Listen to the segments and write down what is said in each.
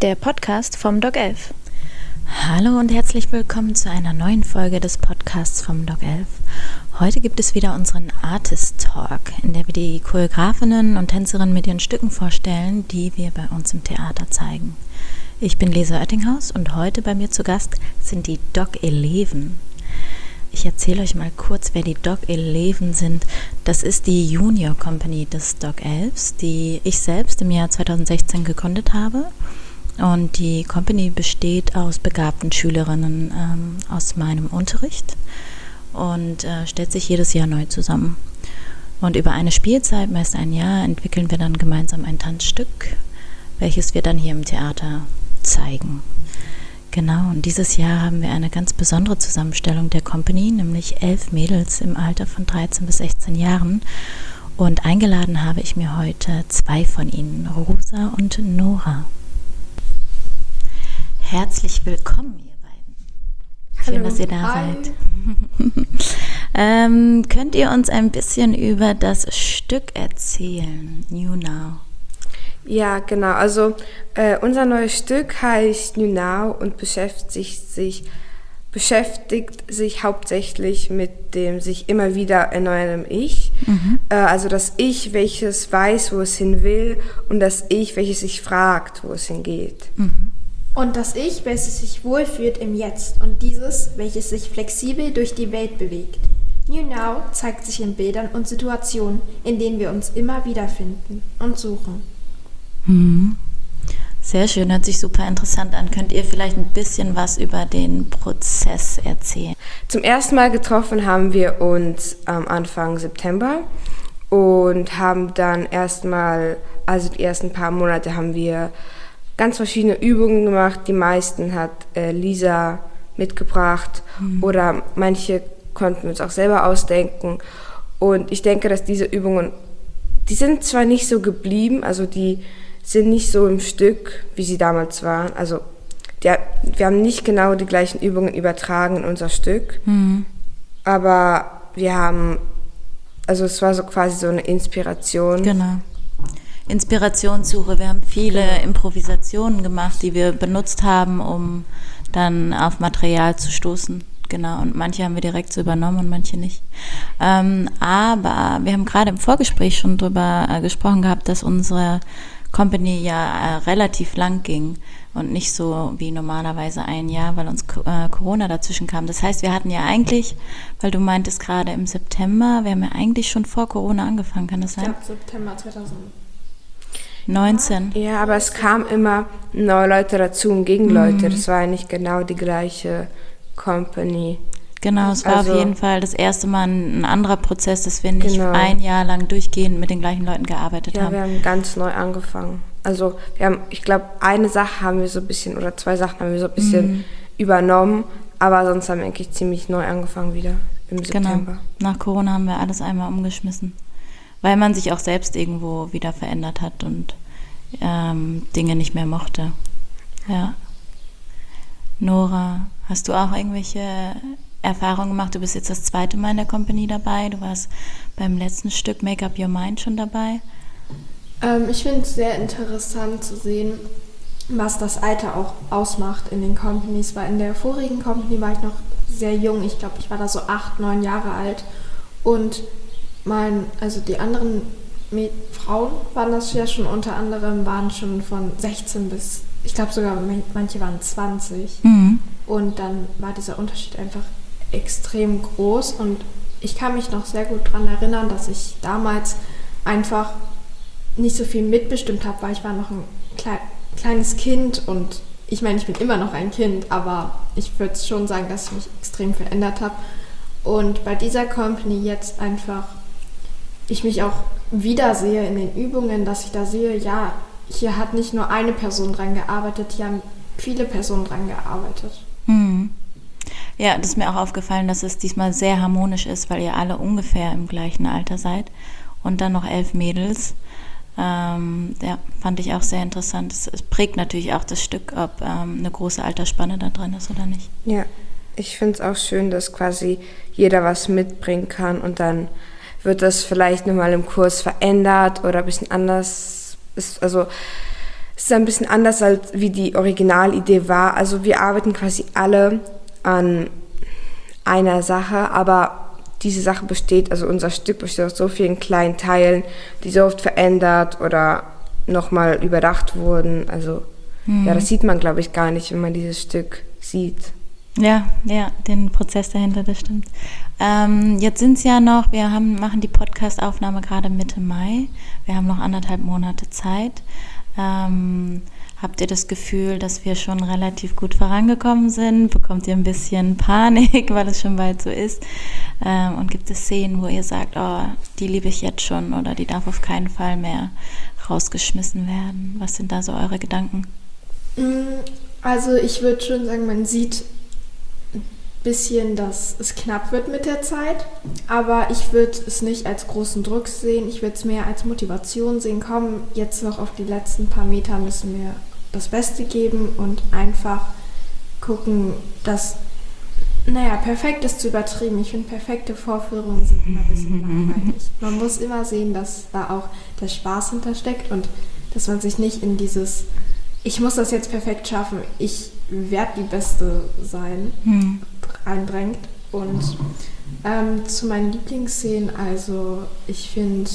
der Podcast vom Doc 11. Hallo und herzlich willkommen zu einer neuen Folge des Podcasts vom Doc 11. Heute gibt es wieder unseren Artist Talk, in der wir die Choreografinnen und Tänzerinnen mit ihren Stücken vorstellen, die wir bei uns im Theater zeigen. Ich bin Lisa Oettinghaus und heute bei mir zu Gast sind die Doc 11. Ich erzähle euch mal kurz, wer die Doc 11 sind. Das ist die Junior Company des Doc 11, die ich selbst im Jahr 2016 gegründet habe. Und die Company besteht aus begabten Schülerinnen aus meinem Unterricht und stellt sich jedes Jahr neu zusammen. Und über eine Spielzeit, meist ein Jahr, entwickeln wir dann gemeinsam ein Tanzstück, welches wir dann hier im Theater zeigen. Genau, und dieses Jahr haben wir eine ganz besondere Zusammenstellung der Company, nämlich 11 Mädels im Alter von 13 bis 16 Jahren. Und eingeladen habe ich mir heute 2 von ihnen, Rosa und Nora. Herzlich willkommen, ihr beiden. Schön, Hallo. dass ihr da seid. Könnt ihr uns ein bisschen über das Stück erzählen, New Now? Ja, genau. Also unser neues Stück heißt New Now und beschäftigt sich hauptsächlich mit dem sich immer wieder erneuernden Ich. Also das Ich, welches weiß, wo es hin will, und das Ich, welches sich fragt, wo es hingeht. Und das Ich, welches sich wohlfühlt im Jetzt, und dieses, welches sich flexibel durch die Welt bewegt. New Now zeigt sich in Bildern und Situationen, in denen wir uns immer wiederfinden und suchen. Sehr schön, hört sich super interessant an. Könnt ihr vielleicht ein bisschen was über den Prozess erzählen? Zum ersten Mal getroffen haben wir uns am Anfang September und haben dann erstmal, also die ersten paar Monate haben wir ganz verschiedene Übungen gemacht. Die meisten hat Lisa mitgebracht oder manche konnten wir uns auch selber ausdenken. Und ich denke, dass diese Übungen, die sind zwar nicht so geblieben, also die sind nicht so im Stück, wie sie damals waren. Also wir haben nicht genau die gleichen Übungen übertragen in unser Stück, aber wir haben, also es war so quasi so eine Inspiration. Genau. Inspirationssuche. Wir haben viele Improvisationen gemacht, die wir benutzt haben, um dann auf Material zu stoßen. Genau, und manche haben wir direkt so übernommen und manche nicht. Aber wir haben gerade im Vorgespräch schon drüber gesprochen gehabt, dass unsere Company ja relativ lang ging und nicht so wie normalerweise ein Jahr, weil uns Corona dazwischen kam. Das heißt, wir hatten ja eigentlich, weil du meintest gerade im September, wir haben ja eigentlich schon vor Corona angefangen, kann das sein? Ich glaube September 2019. Ja, aber es kamen immer neue Leute dazu und Gegenleute. Das war ja nicht genau die gleiche Company. Genau, es war Also, auf jeden Fall das erste Mal ein anderer Prozess, dass wir nicht Genau. ein Jahr lang durchgehend mit den gleichen Leuten gearbeitet haben. wir haben ganz neu angefangen. Also wir haben, ich glaube, eine Sache haben wir so ein bisschen, oder 2 Sachen haben wir so ein bisschen übernommen, aber sonst haben wir eigentlich ziemlich neu angefangen wieder im September. Genau, nach Corona haben wir alles einmal umgeschmissen, weil man sich auch selbst irgendwo wieder verändert hat und Dinge nicht mehr mochte. Ja. Nora, hast du auch irgendwelche Erfahrungen gemacht? Du bist jetzt das 2. Mal in der Company dabei. Du warst beim letzten Stück Make Up Your Mind schon dabei. Ich finde es sehr interessant zu sehen, was das Alter auch ausmacht in den Companies, weil in der vorigen Company war ich noch sehr jung. Ich glaube, ich war da so 8, 9 Jahre alt. Und die anderen Frauen waren das ja schon unter anderem, waren schon von 16 bis, ich glaube sogar manche waren 20. Und dann war dieser Unterschied einfach extrem groß. Und ich kann mich noch sehr gut daran erinnern, dass ich damals einfach nicht so viel mitbestimmt habe, weil ich war noch ein kleines Kind und ich meine, ich bin immer noch ein Kind, aber ich würde schon sagen, dass ich mich extrem verändert habe. Und bei dieser Company jetzt einfach, ich mich auch wiedersehe in den Übungen, dass ich da sehe, ja, hier hat nicht nur eine Person dran gearbeitet, hier haben viele Personen dran gearbeitet. Ja, das ist mir auch aufgefallen, dass es diesmal sehr harmonisch ist, weil ihr alle ungefähr im gleichen Alter seid und dann noch 11 Mädels. Fand ich auch sehr interessant. Es prägt natürlich auch das Stück, ob eine große Altersspanne da drin ist oder nicht. Ja, ich finde es auch schön, dass quasi jeder was mitbringen kann und dann wird das vielleicht nochmal im Kurs verändert oder ein bisschen anders. Also Es ist ein bisschen anders, als wie die Originalidee war. Also wir arbeiten quasi alle an einer Sache, aber diese Sache besteht, also unser Stück besteht aus so vielen kleinen Teilen, die so oft verändert oder nochmal überdacht wurden. Also ja, das sieht man, glaube ich, gar nicht, wenn man dieses Stück sieht. Ja, den Prozess dahinter, das stimmt. Jetzt sind es ja noch, machen die Podcast-Aufnahme gerade Mitte Mai. Wir haben noch 1,5 Monate Zeit. Habt ihr das Gefühl, dass wir schon relativ gut vorangekommen sind? Bekommt ihr ein bisschen Panik, weil es schon bald so ist? Und gibt es Szenen, wo ihr sagt, oh, die liebe ich jetzt schon oder die darf auf keinen Fall mehr rausgeschmissen werden? Was sind da so eure Gedanken? Also ich würde schon sagen, man sieht ein bisschen, dass es knapp wird mit der Zeit, aber ich würde es nicht als großen Druck sehen, ich würde es mehr als Motivation sehen. Komm, jetzt noch auf die letzten paar Meter müssen wir das Beste geben und einfach gucken, dass, perfekt ist zu übertrieben. Ich finde, perfekte Vorführungen sind immer ein bisschen langweilig. Man muss immer sehen, dass da auch der Spaß hintersteckt und dass man sich nicht in dieses, ich muss das jetzt perfekt schaffen, ich werde die Beste sein, reindrängt. Und zu meinen Lieblingsszenen, also ich finde,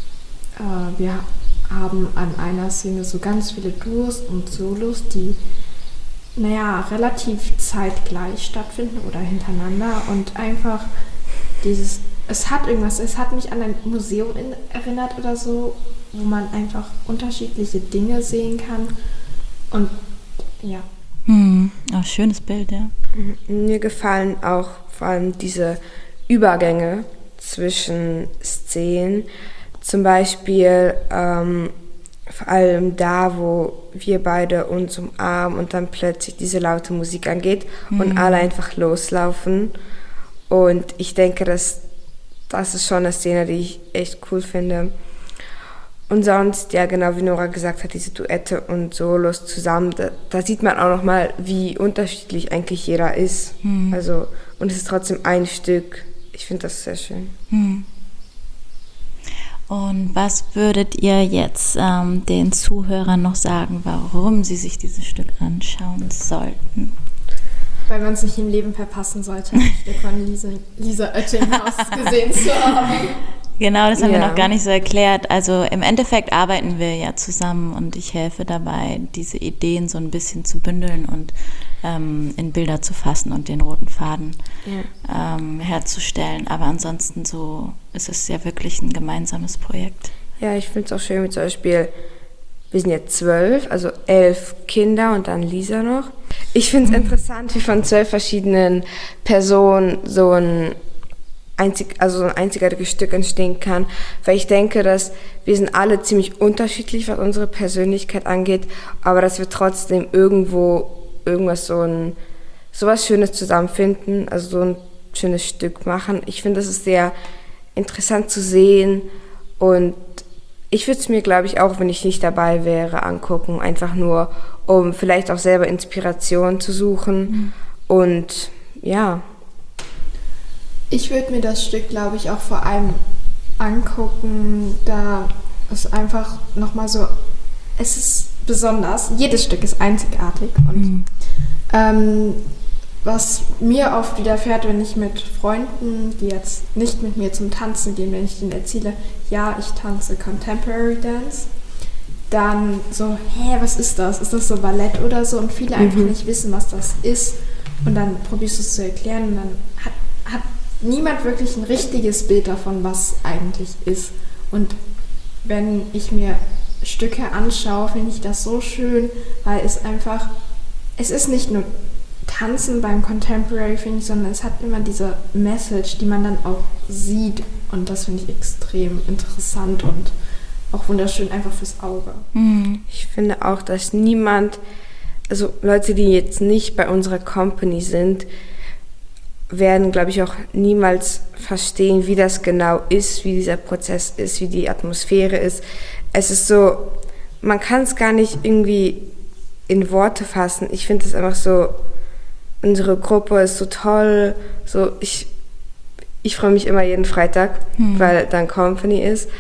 wir haben an einer Szene so ganz viele Duos und Solos, die relativ zeitgleich stattfinden oder hintereinander und einfach es hat mich an ein Museum erinnert oder so, wo man einfach unterschiedliche Dinge sehen kann und ja. Oh, schönes Bild, ja. Mir gefallen auch vor allem diese Übergänge zwischen Szenen. Zum Beispiel vor allem da, wo wir beide uns umarmen und dann plötzlich diese laute Musik angeht und alle einfach loslaufen. Und ich denke, das ist schon eine Szene, die ich echt cool finde. Und sonst, ja genau wie Nora gesagt hat, diese Duette und Solos zusammen, da sieht man auch nochmal, wie unterschiedlich eigentlich jeder ist. Also, und es ist trotzdem ein Stück. Ich finde das sehr schön. Und was würdet ihr jetzt den Zuhörern noch sagen, warum sie sich dieses Stück anschauen sollten? Weil man es nicht im Leben verpassen sollte, ein Stück von Lisa Oettinghaus gesehen zu haben. Genau, das haben wir noch gar nicht so erklärt. Also im Endeffekt arbeiten wir ja zusammen und ich helfe dabei, diese Ideen so ein bisschen zu bündeln und in Bilder zu fassen und den roten Faden herzustellen. Aber ansonsten so ist es ja wirklich ein gemeinsames Projekt. Ja, ich finde es auch schön, wie zum Beispiel, wir sind jetzt 12, also 11 Kinder und dann Lisa noch. Ich finde es interessant, wie von 12 verschiedenen Personen so ein einzigartiges Stück entstehen kann, weil ich denke, dass wir sind alle ziemlich unterschiedlich, was unsere Persönlichkeit angeht, aber dass wir trotzdem sowas Schönes zusammenfinden, also so ein schönes Stück machen. Ich finde, das ist sehr interessant zu sehen und ich würde es mir, glaube ich, auch, wenn ich nicht dabei wäre, angucken, einfach nur, um vielleicht auch selber Inspiration zu suchen und ja. Ich würde mir das Stück, glaube ich, auch vor allem angucken, da es einfach nochmal so, es ist besonders, jedes Stück ist einzigartig und was mir oft widerfährt, wenn ich mit Freunden, die jetzt nicht mit mir zum Tanzen gehen, wenn ich denen erzähle, ja, ich tanze Contemporary Dance, dann so, was ist das? Ist das so Ballett oder so? Und viele einfach nicht wissen, was das ist und dann probierst du es zu erklären und dann hat niemand wirklich ein richtiges Bild davon, was eigentlich ist. Und wenn ich mir Stücke anschaue, finde ich das so schön, weil es ist nicht nur Tanzen beim Contemporary, finde ich, sondern es hat immer diese Message, die man dann auch sieht und das finde ich extrem interessant und auch wunderschön einfach fürs Auge. Ich finde auch, dass also Leute, die jetzt nicht bei unserer Company sind, werden, glaube ich, auch niemals verstehen, wie das genau ist, wie dieser Prozess ist, wie die Atmosphäre ist. Es ist so, man kann es gar nicht irgendwie in Worte fassen. Ich finde es einfach so, unsere Gruppe ist so toll, so ich freue mich immer jeden Freitag, weil dann Company ist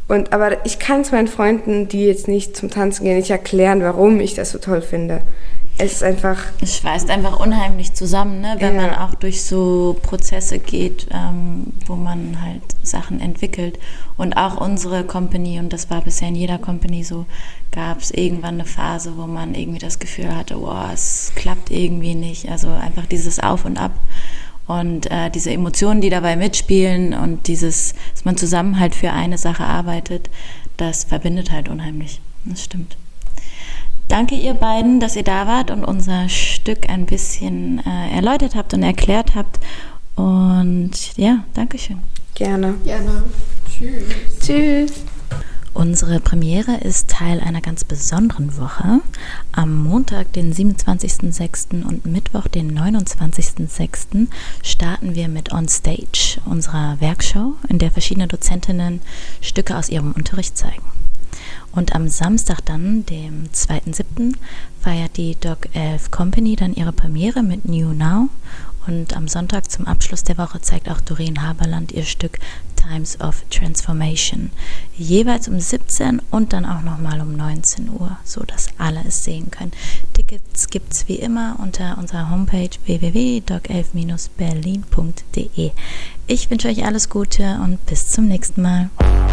Aber ich kann es meinen Freunden, die jetzt nicht zum Tanzen gehen, nicht erklären, warum ich das so toll finde. Es ist einfach... Es schweißt einfach unheimlich zusammen, ne? Wenn man auch durch so Prozesse geht, wo man halt Sachen entwickelt. Und auch unsere Company, und das war bisher in jeder Company so, gab es irgendwann eine Phase, wo man irgendwie das Gefühl hatte, es klappt irgendwie nicht. Also einfach dieses Auf und Ab und diese Emotionen, die dabei mitspielen und dass man zusammen halt für eine Sache arbeitet, das verbindet halt unheimlich. Das stimmt. Danke ihr beiden, dass ihr da wart und unser Stück ein bisschen erläutert habt und erklärt habt. Und ja, Dankeschön. Gerne. Tschüss. Tschüss. Unsere Premiere ist Teil einer ganz besonderen Woche. Am Montag, den 27.06. und Mittwoch, den 29.06. starten wir mit On Stage, unserer Werkshow, in der verschiedene Dozentinnen Stücke aus ihrem Unterricht zeigen. Und am Samstag dann, dem 2.07., feiert die Doc 11 Company dann ihre Premiere mit New Now. Und am Sonntag zum Abschluss der Woche zeigt auch Doreen Haberland ihr Stück Times of Transformation. Jeweils um 17 und dann auch nochmal um 19 Uhr, so dass alle es sehen können. Tickets gibt's wie immer unter unserer Homepage www.doc11-berlin.de. Ich wünsche euch alles Gute und bis zum nächsten Mal.